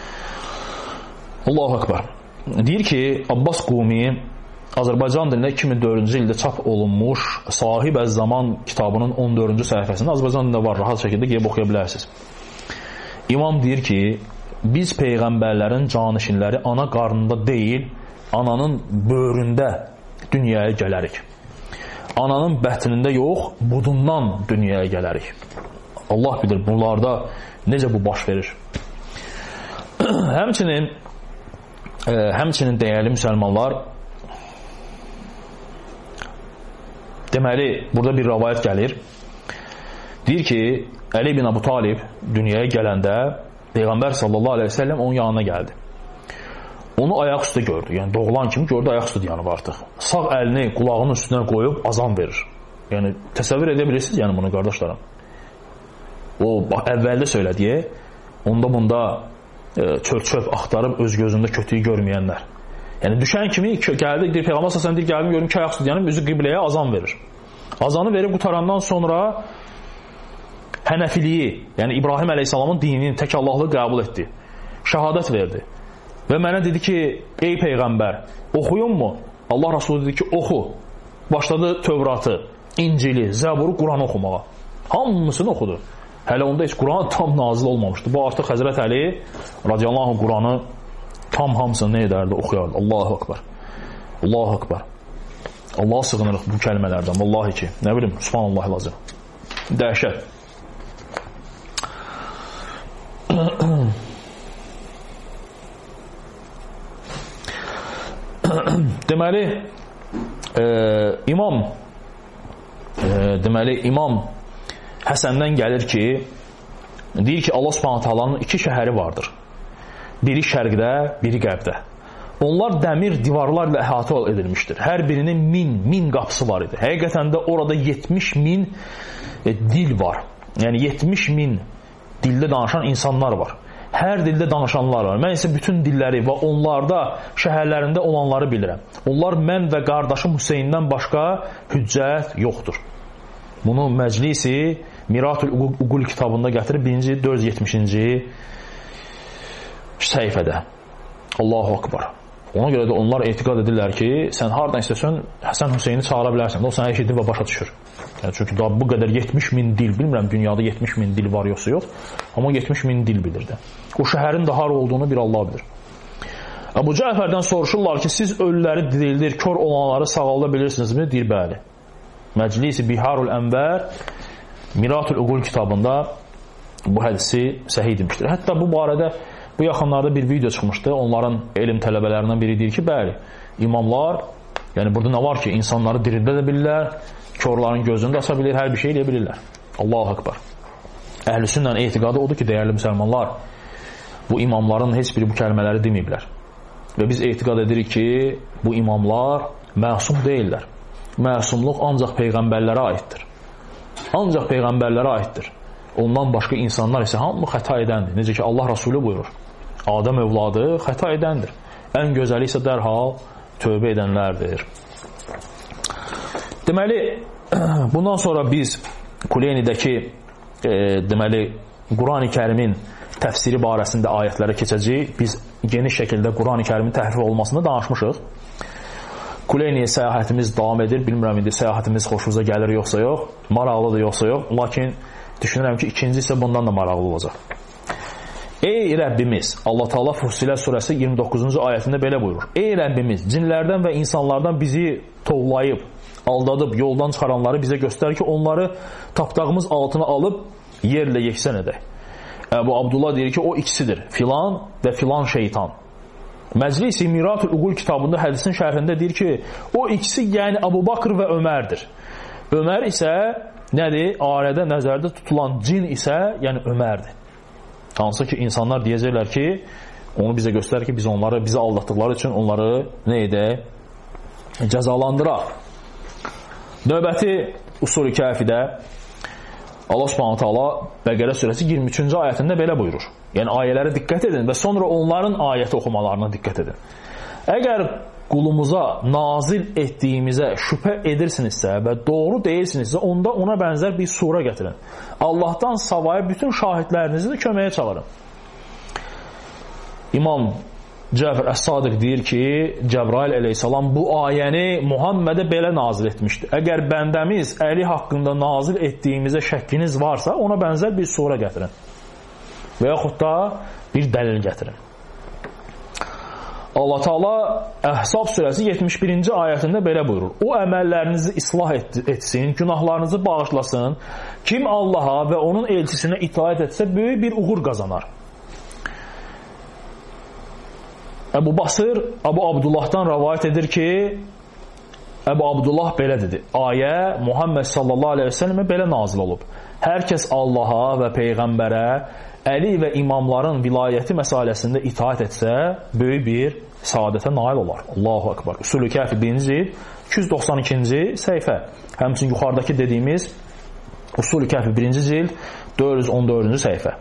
Allahu Akbar. Deyir ki, Abbas Qumi Azərbaycan dilində iki min dördüncü ildə çap olunmuş Sahib əz-Zaman kitabının on dördüncü səhifəsində Azərbaycan dilində var, rahat şəkildə gəlib oxuya bilərsiniz. İmam deyir ki, biz peyğəmbərlərin canişinləri ana qarnında deyil, ananın böyründə dünyaya gələrik. Ananın bətnində yox, budundan dünyaya gələrik. Allah bilir bunlarda necə bu baş verir. Həmçinin e, həmçinin dəyərli müsəlmanlar, deməli, burada bir rəvayət gəlir. Deyir ki, Əli bin Əbu Talib dünyaya gələndə Peyğəmbər sallallahu aleyhi ve sellem onun yanına gəldi. Onu ayaq üstə gördü. Yəni doğulan kimi gördü, ayaq üstə dayanıb artıq. Sağ əlini qulağının üstünə qoyub azan verir. Yəni təsəvvür edə bilirsiniz yəni bunu qardaşlarım. O əvvəldə söylədiyə, onda bunda e, çöp-çöp axtarıb öz gözündə kötüyü görməyənlər. Yəni düşən kimi gəldi, deyir Peyğəmbər sallallahu əleyhi və səlləm deyir, gəldim görüm ki, ayaq üstə dayanıb üzü qibləyə azan verir. Azanı verib qutarandan sonra Hənəfiliyi, yəni İbrahim əleyhissalamın dinini, tək Allahlığı qəbul etdi. Şəhadət verdi. Və mənə dedi ki, ey Peyğəmbər, oxuyun mu? Allah Rasulü dedi ki, oxu. Başladı Tövratı, İncili, Zəburu, Quranı oxumağa. Hamısını oxudu. Hələ onda heç Quran tam nazil olmamışdı. Bu artıq Həzrət Əli radiyallahu anh Quranı tam hamısını nə edərdi? Oxuyardı. Allahu Akbar. Allahu Akbar. Allah sığınırıq bu kəlmələrdən. Vallahi ki, nə bilim, Subhanallah lazım. Dəhşət. Deməli, e, imam e, deməli, imam Həsəndən gəlir ki, deyir ki, Allah Subhanahu taalanın iki şəhəri vardır. Biri şərqdə, biri qərbdə. Onlar dəmir divarlarla əhatə edilmişdir. Hər birinin min, min qapısı var idi. Həqiqətən də orada yetmiş min e, dil var. Yəni yetmiş min dildə danışan insanlar var. Hər dildə danışanlar var. Mən isə bütün dilləri və onlarda şəhərlərində olanları bilirəm. Onlar mən və qardaşım Hüseyndən başqa hüccət yoxdur. Bunu Məclisi Miratul Uqul kitabında gətirib birinci dörd yüz yetmişinci səhifədə. Allahu Akbar. Ona görə də onlar etiqad edirlər ki, sən hardan istəsən Həsən Hüseyni çağıra bilərsən. O sənə eşidir və başa düşür. Yəni, çünki daha bu qədər yetmiş min dil, bilmirəm dünyada yetmiş min dil var yoxsa yox, amma yetmiş min dil bilirdi. O şəhərin də har olduğunu bir Allah bilir. Əbu Cəfərdən soruşurlar ki, siz ölüləri dirildir, kör olanları sağalda bilirsinizmi? Deyir, bəli. Məclisi Biharul Ənvər Miratul Uqul kitabında bu hədisi səhih demişdir. Hətta bu barədə bu yaxınlarda bir video çıxmışdı. Onların elm tələbələrindən biri deyir ki, bəli, imamlar, yəni burada nə var ki, insanları dirildə də bilirlər, körlərin gözünü də aça bilir, hər bir şey eləyə bilirlər. Allahu Akbar. Əhl-i-Sünnənin etiqadı odur ki, dəyərli müsəlmanlar, bu imamların heç biri bu kəlmələri deməyiblər. Və biz etiqad edirik ki, bu imamlar məsum deyirlər. Məsumluq ancaq peyğəmbərlərə aiddir. Ancaq peyğəmbərlərə aiddir. Ondan başqa insanlar isə hamı xəta edəndir. Necə ki, Allah Rasulü buyurur. Adəm övladı xəta edəndir. Ən gözəli isə dərhal tövbə edənlərdir. Deməli, bundan sonra biz Kuleynidəki e, deməli, Quran-ı Kərimin təfsiri barəsində ayətlərə keçəcəyik. Biz geniş şəkildə Quran-ı Kərimin təhrif olmasını danışmışıq. Kuleyniyə səyahətimiz davam edir. Bilmirəm, indi səyahətimiz xoşunuza gəlir yoxsa yox, maraqlıdır yoxsa yox. Lakin düşünürəm ki, ikinci isə bundan da maraqlı olacaq. Ey Rəbbimiz, Allah Teala Fussilə surəsi iyirmi doqquzuncu ayətində belə buyurur. Ey Rəbbimiz, cinlərdən və insanlardan bizi tovlayıb, aldadıb, yoldan çıxaranları bizə göstər ki, onları tapdağımız altına alıb yerlə yeksən edək. Əbu Abdullah deyir ki, o ikisidir. Filan və filan şeytan. Məclisi Miratul Uqul kitabında hədisin şərhində deyir ki, o ikisi yəni Əbu Bakr və Ömərdir. Ömər isə nədir? Arədə nəzərdə tutulan cin isə yəni Ömərdir. Hansı ki, insanlar deyəcəklər ki, onu bizə göstərir ki, biz onları, bizi aldatdıqları üçün onları nə edək? Cəzalandıraq. Növbəti Usul-i Kəfidə Allah Subhanahu taala Bəqərə surəsi iyirmi üçüncü ayətində belə buyurur. Yəni ayələrə diqqət edin və sonra onların ayəti oxumalarına diqqət edin. Əgər qulumuza nazil etdiyimizə şübhə edirsinizsə və doğru deyirsinizsə, onda ona bənzər bir sura gətirin. Allahdan savayı bütün şahidlərinizi də köməyə çağırın. İmam Cəfər Əs-Sadiq deyir ki, Cəbrail əleyhissalam bu ayəni Muhammedə belə nazil etmişdir. Əgər bəndəmiz Əli haqqında nazil etdiyimizə şəkkiniz varsa, ona bənzər bir sura gətirin. Və yaxud da bir dəlil gətirin. Allah Teala Əhzab surəsi yetmiş birinci ayətində belə buyurur. O əməllərinizi islah etsin, günahlarınızı bağışlasın. Kim Allaha və onun elçisinə itaat etsə, böyük bir uğur qazanar. Əbu Basır, Əbu Abdullahdan rəvayət edir ki, Əbu Abdullah belə dedi. Ayə Muhammed sallallahu aleyhi ve sellemə belə nazil olub. Hər kəs Allaha və Peyğəmbərə, Əli və imamların vilayəti məsələsində itaat etsə, böyük bir saadətə nail olar. Allahu Akbar. Usul-i Kəfi birinci iki yüz doxsan ikinci səhifə. Həmçinin yuxarıdakı dediyimiz Usul-i Kəfi birinci cild dörd yüz on dördüncü səhifə.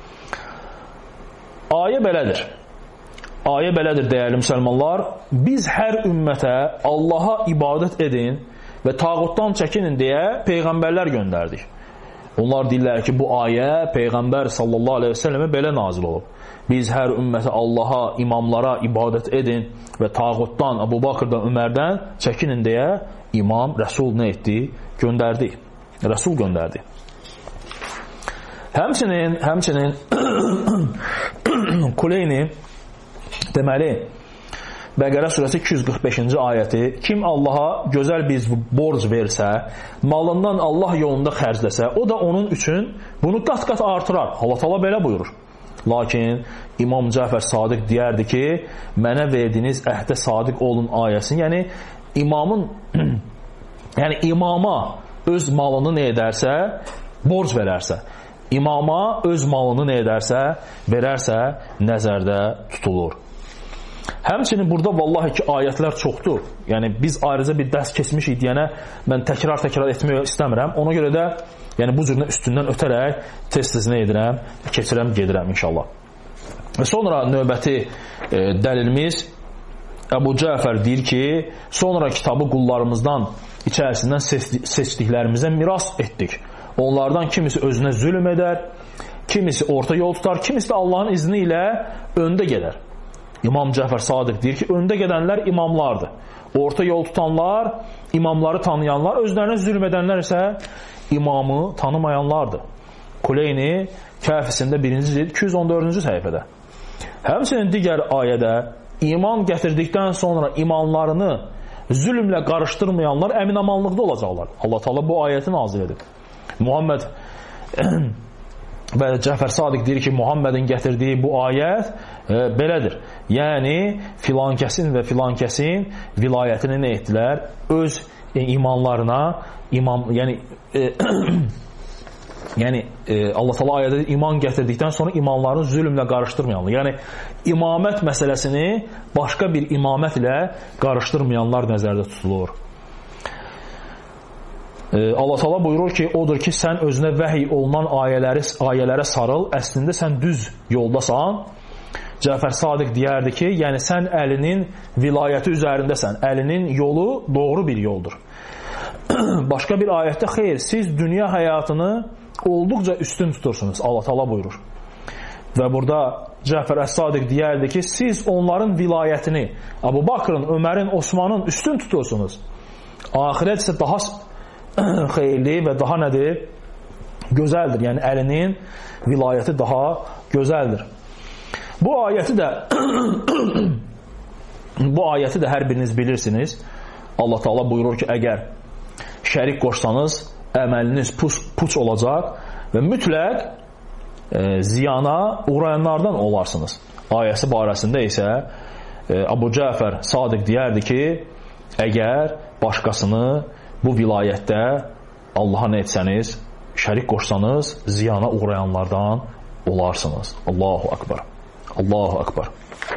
Ayə belədir. Ayə belədir, dəyərli müsəlmanlar. Biz hər ümmətə Allaha ibadət edin və tağutdan çəkinin deyə peyğəmbərlər göndərdik. Onlar deyirlər ki, bu ayə Peyğəmbər sallallahu aleyhi ve sellemə belə nazil olub. Biz hər ümmətə Allaha, imamlara ibadət edin və tağutdan, Əbu Bakırdan, Ömərdən çəkinin deyə imam, Rəsul nə etdi? Göndərdi. Rəsul göndərdi. Həmçinin, həmçinin Kuleyni Deməli, Bəqərə surəsi iki yüz qırx beşinci ayəti, kim Allaha gözəl bir borc versə, malından Allah yolunda xərcləsə, o da onun üçün bunu qat-qat artırar. Allah Taala belə buyurur. Lakin İmam Cəfər Sadiq deyərdi ki, mənə verdiyiniz əhdə sadiq olun ayəsini, yəni imamın yəni imama öz malını nə edərsə, borc verərsə, imama öz malını nə edərsə, verərsə, nəzərdə tutulur. Həmçinin burada vallahi ki, ayətlər çoxdur. Yəni, biz ayrıca bir dərs keçmişik deyənə mən təkrar-təkrar etmək istəmirəm. Ona görə də yəni, bu cürünə üstündən ötərək tez-tez nə edirəm, keçirəm, gedirəm inşallah. Və sonra növbəti e, dəlilimiz Əbu Cəfər deyir ki, sonra kitabı qullarımızdan içərisindən seçdiklərimizə miras etdik. Onlardan kimisi özünə zülm edər, kimisi orta yol tutar, kimisi də Allahın izni ilə öndə gedər. İmam Cəfər Sadiq deyir ki, öndə gedənlər imamlardır. Orta yol tutanlar, imamları tanıyanlar, özlərinə zülm edənlər isə imamı tanımayanlardır. Kuleyni Kəhfisində birinci cild iki yüz on dördüncü səhifədə. Həmçinin digər ayədə iman gətirdikdən sonra imanlarını zülmlə qarışdırmayanlar əminamanlıqda olacaqlar. Allah Taala bu ayəti nazil edib. Muhammed və Cəfər Sadiq deyir ki, Muhammedin gətirdiyi bu ayət e, belədir. Yəni, filan kəsin və filan kəsin vilayətini nə etdilər? Öz e, imanlarına, imam, yəni, e, yəni e, Allah Taala ayədə iman gətirdikdən sonra imanlarını zülmlə qarışdırmayanlar. Yəni, imamət məsələsini başqa bir imamət ilə qarışdırmayanlar nəzərdə tutulur. Allah Taala buyurur ki, odur ki, sən özünə vəhiy olunan ayələri, ayələrə sarıl, əslində sən düz yoldasan. Cəfər Sadiq deyərdi ki, yəni sən əlinin vilayəti üzərindəsən, əlinin yolu doğru bir yoldur. Başqa bir ayətdə xeyr, siz dünya həyatını olduqca üstün tutursunuz, Allah Taala buyurur. Və burada Cəfər Əs-Sadiq deyərdi ki, siz onların vilayətini, Əbu Bakrın, Ömərin, Osmanın üstün tutursunuz. Axirət isə daha xeyirli və daha nədir? Gözəldir. Yəni, əlinin vilayəti daha gözəldir. Bu ayəti də bu ayəti də hər biriniz bilirsiniz. Allah Taala buyurur ki, əgər şərik qoşsanız, əməliniz puç, puç olacaq və mütləq e, ziyana uğrayanlardan olarsınız. Ayəsi barəsində isə e, Əbu Cəfər Sadiq deyərdi ki, əgər başqasını bu vilayətdə Allaha nə etsəniz, şərik qoşsanız, ziyana uğrayanlardan olarsınız. Allahu Akbar. Allahu Akbar.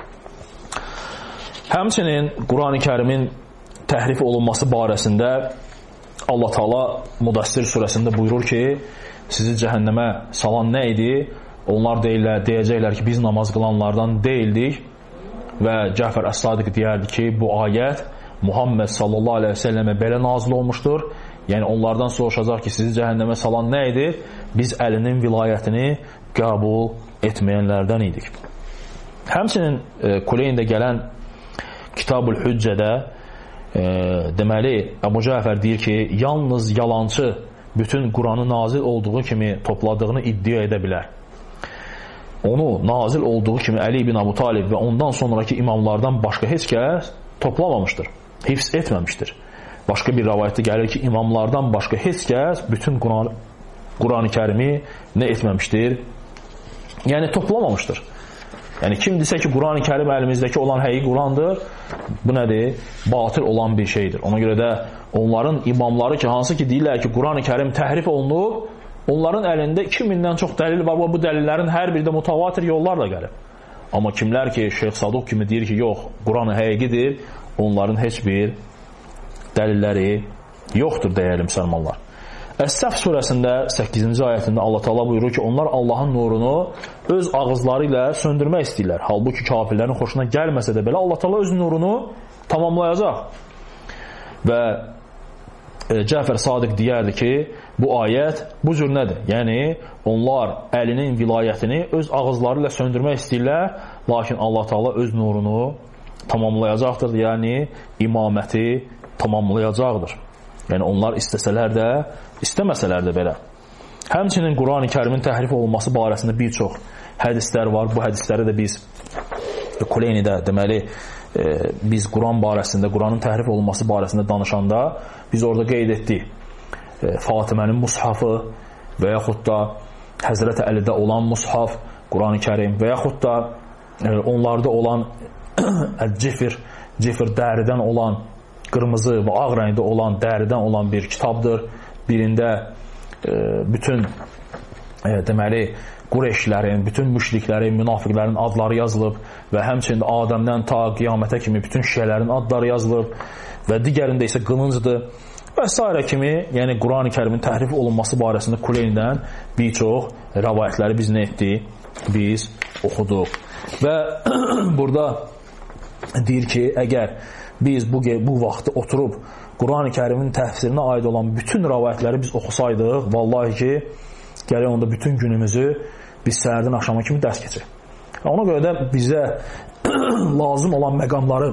Həmçinin Quran-ı Kərimin təhrif olunması barəsində Allah Taala Müdassir surəsində buyurur ki, sizi cəhənnəmə salan nə idi? Onlar deyirlər, deyəcəklər ki, biz namaz qılanlardan deyildik və Cəfər Əs-Sadiq deyərdi ki, bu ayət Muhammed sallallahu aleyhi ve sellemə belə nazil olmuşdur. Yəni onlardan soruşacaq ki, sizi cəhənnəmə salan nə idi? Biz əlinin vilayətini qəbul etməyənlərdən idik. Həmçinin e, Kuleyndə gələn Kitab-ül Hüccədə e, deməli Əbu Cəfər deyir ki, yalnız yalançı bütün Quranı nazil olduğu kimi topladığını iddia edə bilər. Onu nazil olduğu kimi Əli ibn Əbu Talib və ondan sonraki imamlardan başqa heç kəs toplamamışdır. Hifz etməmişdir. Başqa bir rəvayətdə gəlir ki, imamlardan başqa heç kəs bütün Quran-ı Quran Kərimi nə etməmişdir? Yəni toplamamışdır. Yəni kim desə ki, Quran-ı Kərim əlimizdəki olan həqiqi Qurandır, bu nədir? Batıl olan bir şeydir. Ona görə də onların imamları ki, hansı ki deyirlər ki, Quran-ı Kərim təhrif olunub, onların əlində iki mindən çox dəlil var və bu dəlillərin hər biri də mutavatir yollarla gəlib. Amma kimlər ki, Şeyx Saduq kimi deyir ki, yox, Quran həqiqidir, onların heç bir dəlilləri yoxdur, dəyərli müsəlmanlar. Əs-Səf surəsində səkkizinci ayətində Allah Taala buyurur ki, onlar Allahın nurunu öz ağızları ilə söndürmək istəyirlər. Halbuki kafirlərin xoşuna gəlməsə də belə Allah Taala öz nurunu tamamlayacaq. Və e, Cəfər Sadiq deyərdi ki, bu ayət bu cür nədir? Yəni, onlar əlinin vilayətini öz ağızları ilə söndürmək istəyirlər, lakin Allah Taala öz nurunu tamamlayacaqdır, yəni imaməti tamamlayacaqdır. Yəni onlar istəsələr də, istəməsələr də belə. Həmçinin Quran-ı Kərimin təhrif olunması barəsində bir çox hədislər var. Bu hədisləri də biz Kuleynidə deməli e, biz Quran barəsində, Quranın təhrif olunması barəsində danışanda biz orada qeyd etdik e, Fatimənin mushafı və yaxud da Həzrət Əlidə olan mushaf, Quran-ı Kərim və yaxud da e, onlarda olan cifir, cifir dəridən olan, qırmızı və ağ rəngdə olan, dəridən olan bir kitabdır. Birində e, bütün e, deməli Qureyşlərin, bütün müşriklərin, münafiqlərin adları yazılıb və həmçinin Adəmdən ta qiyamətə kimi bütün şiələrin adları yazılıb və digərində isə qılıncdır və s. kimi, yəni Quran-ı Kərimin təhrif olunması barəsində Kuleynidən bir çox rəvayətləri biz nə etdik? Biz oxuduq. Və burada deyir ki, əgər biz bu, bu vaxtı oturub Quran-ı Kərimin təfsirinə aid olan bütün rəvayətləri biz oxusaydıq, vallahi ki, gələk onda bütün günümüzü biz səhərdən axşama kimi dərs keçir. Ona görə də bizə lazım olan məqamları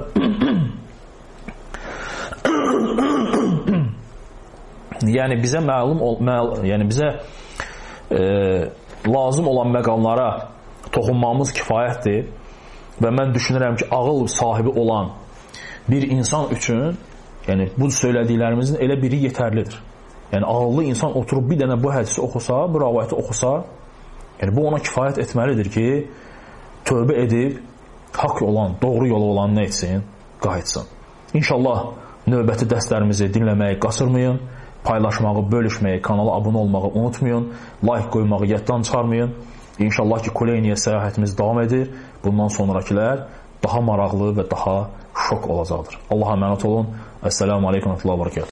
yəni bizə məlum ol, məl, yəni bizə e, lazım olan məqamlara toxunmamız kifayətdir və mən düşünürəm ki, ağıl sahibi olan bir insan üçün yəni bu söylədiklərimizin elə biri yetərlidir. Yəni ağıllı insan oturub bir dənə bu hədisi oxusa, bu rəvayəti oxusa, yəni bu ona kifayət etməlidir ki, tövbə edib haqq olan, doğru yolu olan nə etsin? Qayıtsın. İnşallah növbəti dərslərimizi dinləməyi qaçırmayın, paylaşmağı, bölüşməyi, kanala abunə olmağı unutmayın, like qoymağı yaddan çıxarmayın. İnşallah ki, Kuleyniyə səyahətimiz davam edir. Bundan sonrakilər daha maraqlı və daha şok olacaqdır. Allaha əmanət olun. Əssəlamu aleykum və rəhmətullah və bərəkətuh.